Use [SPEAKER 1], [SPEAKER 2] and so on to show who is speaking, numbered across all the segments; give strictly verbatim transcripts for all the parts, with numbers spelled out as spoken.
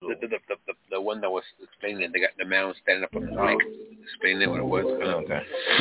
[SPEAKER 1] The, the, the, the, the one that was explaining it, they got the man was standing up on the mic, explaining what it was. Uh,
[SPEAKER 2] okay.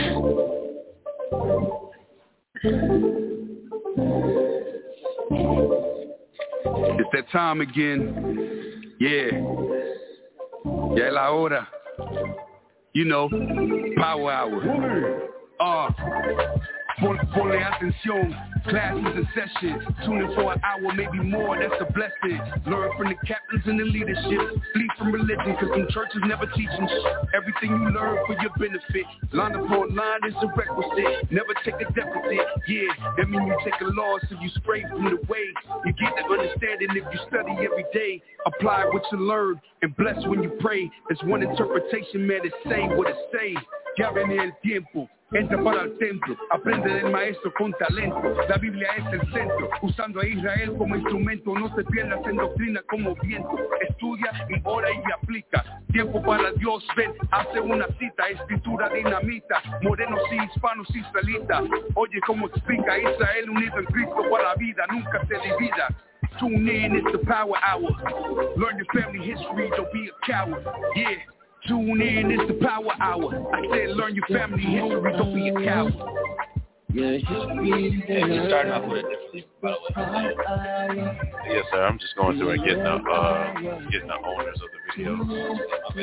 [SPEAKER 3] It's that time again. Yeah. Ya es la hora. You know, power hour. Uh, ponle atención. Class is in session. Tune in for an hour, maybe more. That's a blessing. Learn from the captains and the leadership. Flee from religion, cause some churches never teaching sh- everything you learn for your benefit. Line upon line is a requisite. Never take a deficit. Yeah, that mean you take a loss, so you spray from the way. You get the understanding if you study every day. Apply what you learn and bless when you pray. There's one interpretation, man, it say what it say. Ya viene el tiempo. Entra para el templo, aprende del maestro con talento. La Biblia es el centro, usando a Israel como instrumento. No se pierdas en doctrina como viento. Estudia y ora y aplica. Tiempo para Dios, ven, hace una cita. Escritura dinamita, morenos y hispanos israelitas. Oye cómo explica Israel unido en Cristo para la vida, nunca se divida. Tune in, it's the power hour. Learn your family history, don't be a coward. Yeah. Tune in, it's the power hour. I said learn your family history, don't be a coward.
[SPEAKER 2] Hey, we're starting off with a different thing, by the way.
[SPEAKER 4] Yes, sir. I'm just going through and getting the uh, getting the owners of the video.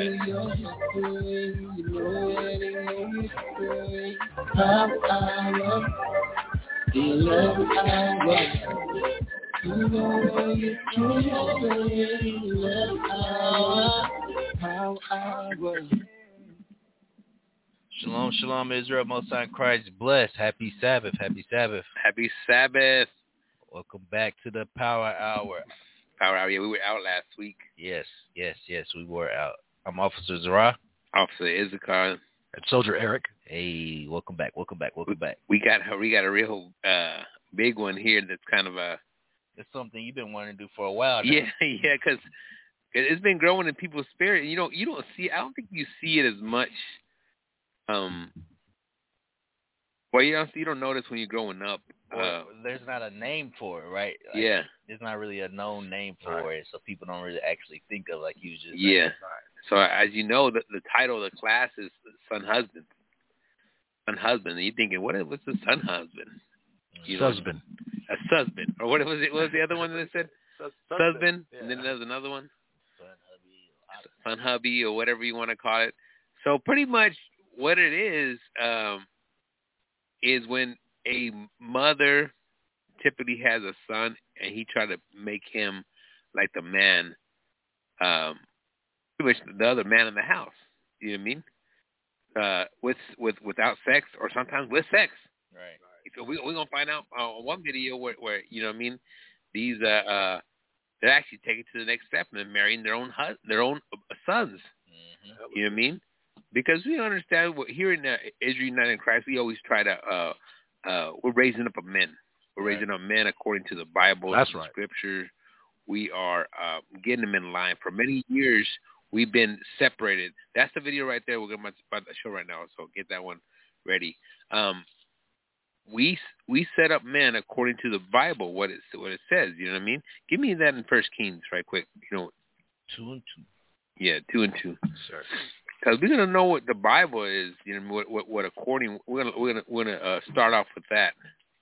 [SPEAKER 2] Shalom, shalom, Israel, Most High Christ, blessed. Happy Sabbath, happy Sabbath.
[SPEAKER 1] Happy Sabbath.
[SPEAKER 2] Welcome back to the Power Hour.
[SPEAKER 1] Power Hour, yeah, we were out last week.
[SPEAKER 2] Yes, yes, yes, we were out. I'm Officer Zara.
[SPEAKER 1] Officer Issachar.
[SPEAKER 5] And Soldier Eric.
[SPEAKER 2] Hey, welcome back, welcome back, welcome back.
[SPEAKER 1] We got we got a real uh, big one here that's kind of a...
[SPEAKER 2] It's something you've been wanting to do for a while now.
[SPEAKER 1] Yeah, yeah, because it's been growing in people's spirit. You don't, you don't see, I don't think you see it as much. Um, well, you don't, you don't notice when you're growing up.
[SPEAKER 2] Well,
[SPEAKER 1] uh,
[SPEAKER 2] there's not a name for it, right? Like,
[SPEAKER 1] yeah.
[SPEAKER 2] There's not really a known name for right. it, so people don't really actually think of like you just.
[SPEAKER 1] Yeah.
[SPEAKER 2] Right.
[SPEAKER 1] So as you know, the, the title of the class is Son Husband. Son Husband. And you're thinking, what? What's the Son Husband? You know,
[SPEAKER 5] husband.
[SPEAKER 1] A husband. Or what was it? What was the other one that said? Husband. Yeah. And then there's another one.
[SPEAKER 2] Son hubby.
[SPEAKER 1] Son hubby or whatever you want to call it. So pretty much what it is um, is when a mother typically has a son and he try to make him like the man, um, pretty much the other man in the house. You know what I mean? Uh, with with without sex or sometimes with sex.
[SPEAKER 2] Right.
[SPEAKER 1] So we, we're going to find out on uh, one video where, where, you know what I mean, these, uh, uh, they're actually taking it to the next step and they're marrying their own hus- their own sons. Mm-hmm. You know what I mean? Because we understand, what, here in uh, Israel United in Christ, we always try to, uh, uh, we're raising up a men. We're right. raising up men according to the Bible
[SPEAKER 5] That's
[SPEAKER 1] and
[SPEAKER 5] right.
[SPEAKER 1] Scripture. We are uh, getting them in line. For many years, we've been separated. That's the video right there. We're going to about to show right now, so get that one ready. Um, We we set up men according to the Bible, what it what it says. You know what I mean? Give me that in First Kings, right quick. You know,
[SPEAKER 2] two and two.
[SPEAKER 1] Yeah, two and two.
[SPEAKER 2] Sure.
[SPEAKER 1] Because we're gonna know what the Bible is. You know what what, what according. We're gonna we're gonna we're gonna uh, start off with that.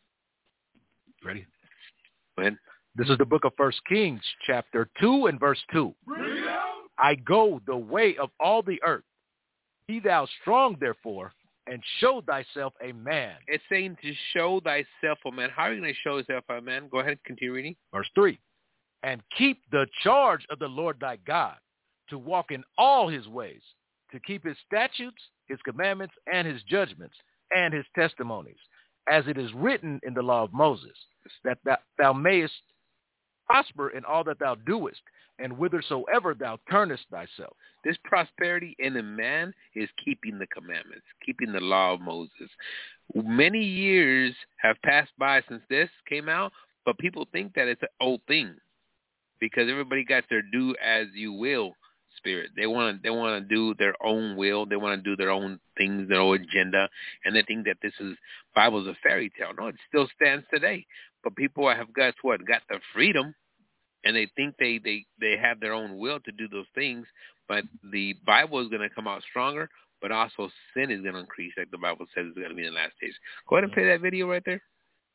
[SPEAKER 5] Ready?
[SPEAKER 1] Go ahead.
[SPEAKER 5] This is the book of First Kings, chapter two and verse two. I go the way of all the earth. Be thou strong, therefore, and show thyself a man.
[SPEAKER 1] It's saying to show thyself a man. How are you going to show yourself a man? Go ahead and continue reading.
[SPEAKER 5] Verse three. And keep the charge of the Lord thy God, to walk in all his ways, to keep his statutes, his commandments, and his judgments, and his testimonies, as it is written in the law of Moses, that thou, thou mayest prosper in all that thou doest, and whithersoever thou turnest thyself.
[SPEAKER 1] This prosperity in a man is keeping the commandments, keeping the law of Moses. Many years have passed by since this came out, but people think that it's an old thing because everybody got their do as you will spirit. They want to they want to do their own will. They want to do their own things, their own agenda, and they think that this is Bible's a fairy tale. No, it still stands today. But people have got what got the freedom. and they think they, they, they have their own will to do those things, but the Bible is going to come out stronger, but also sin is going to increase, like the Bible says it's going to be in the last days. Go ahead and play that video right there.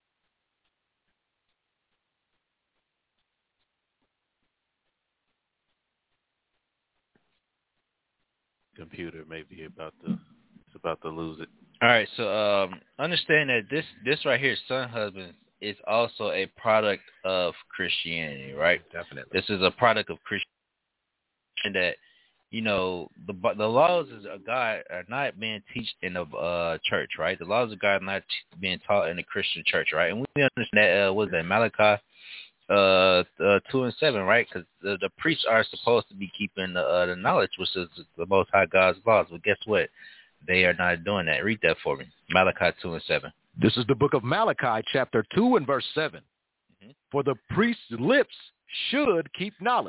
[SPEAKER 4] Computer may be about to it's about to lose it.
[SPEAKER 2] All right, so um, understand that this this right here, Son Husband, is also a product of Christianity, right?
[SPEAKER 5] Definitely.
[SPEAKER 2] This is a product of Christianity that, you know, the the laws of God are not being taught in the uh, church, right? The laws of God are not being taught in the Christian church, right? And we understand that, uh, what is that, Malachi uh, uh, two and seven, right? Because the, the priests are supposed to be keeping the, uh, the knowledge, which is the Most High God's laws. But guess what? They are not doing that. Read that for me. Malachi two and seven.
[SPEAKER 5] This is the book of Malachi, chapter two and verse seven. Mm-hmm. For the priest's lips should keep knowledge,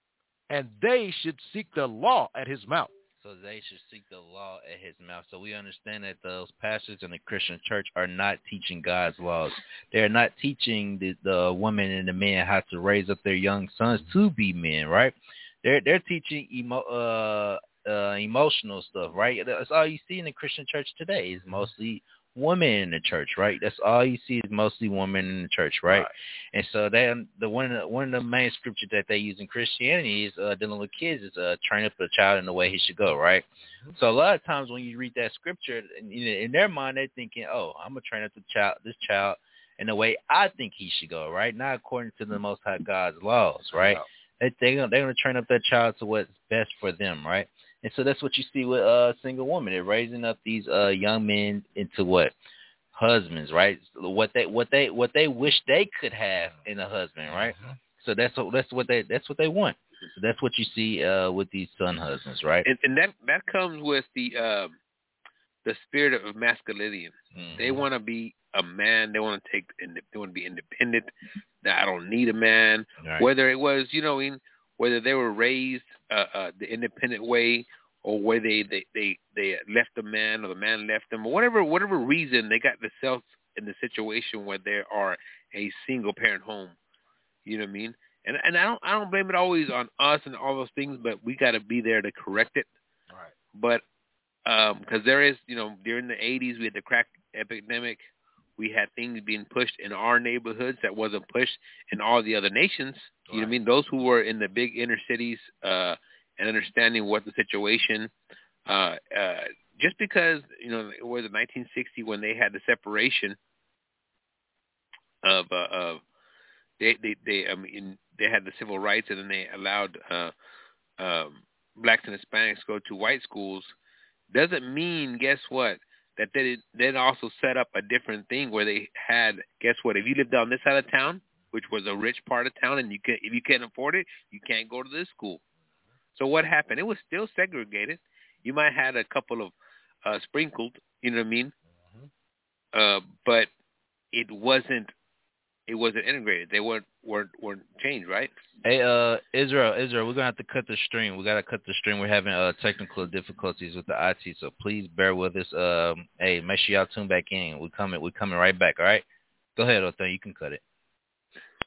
[SPEAKER 5] and they should seek the law at his mouth.
[SPEAKER 2] So they should seek the law at his mouth. So we understand that those pastors in the Christian church are not teaching God's laws. They're not teaching the, the women and the men how to raise up their young sons to be men, right? They're they're teaching emo, uh, uh, emotional stuff, right? That's all you see in the Christian church today is mostly women in the church, right? That's all you see is mostly women in the church, right? right. And so then the one of the, one of the main scriptures that they use in Christianity is uh, dealing with kids is uh, train up a child in the way he should go, right? Mm-hmm. So a lot of times when you read that scripture, in, in their mind they're thinking, oh, I'm gonna train up the child, this child in the way I think he should go, right? Not according to the Most High God's laws, right? Wow. They they're gonna, they're gonna train up that child to what's best for them, right? And so that's what you see with a uh, single woman. They're raising up these uh, young men into what? Husbands, right? What they what they what they wish they could have in a husband, right? Mm-hmm. So that's what that's what they that's what they want. So that's what you see uh, with these son husbands, right?
[SPEAKER 1] And, and that that comes with the uh, the spirit of masculinity. Mm-hmm. They want to be a man. They want to take. They want to be independent. That I don't need a man. Right. Whether it was, you know, in whether they were raised uh, uh, the independent way, or where they, they, they, they left the man or the man left them, or whatever whatever reason they got themselves in the situation where they are a single parent home. You know what I mean? And and I don't I don't blame it always on us and all those things, but we got to be there to correct it.
[SPEAKER 5] All right.
[SPEAKER 1] But because um, there is, you know, during the eighties we had the crack epidemic. We had things being pushed in our neighborhoods that wasn't pushed in all the other nations. You right. know what I mean? Those who were in the big inner cities uh, and understanding what the situation, uh, uh, just because, you know, it was in nineteen sixty when they had the separation of, uh, of they, they, they, I mean, they had the civil rights, and then they allowed uh, um, blacks and Hispanics to go to white schools, doesn't mean, guess what? That they then also set up a different thing where they had, guess what? If you lived on this side of town, which was a rich part of town, and you can, if you can't afford it, you can't go to this school. So what happened? It was still segregated. You might have had a couple of uh, sprinkled, you know what I mean? Mm-hmm. Uh, but it wasn't. It wasn't integrated. They weren't weren't weren't changed, right?
[SPEAKER 2] Hey, uh, Israel, Israel, we're gonna have to cut the stream. We gotta cut the stream. We're having uh technical difficulties with the I T, so please bear with us. Um, hey, make sure y'all tune back in. We coming, we coming right back. All right, go ahead, Otha. You can cut it.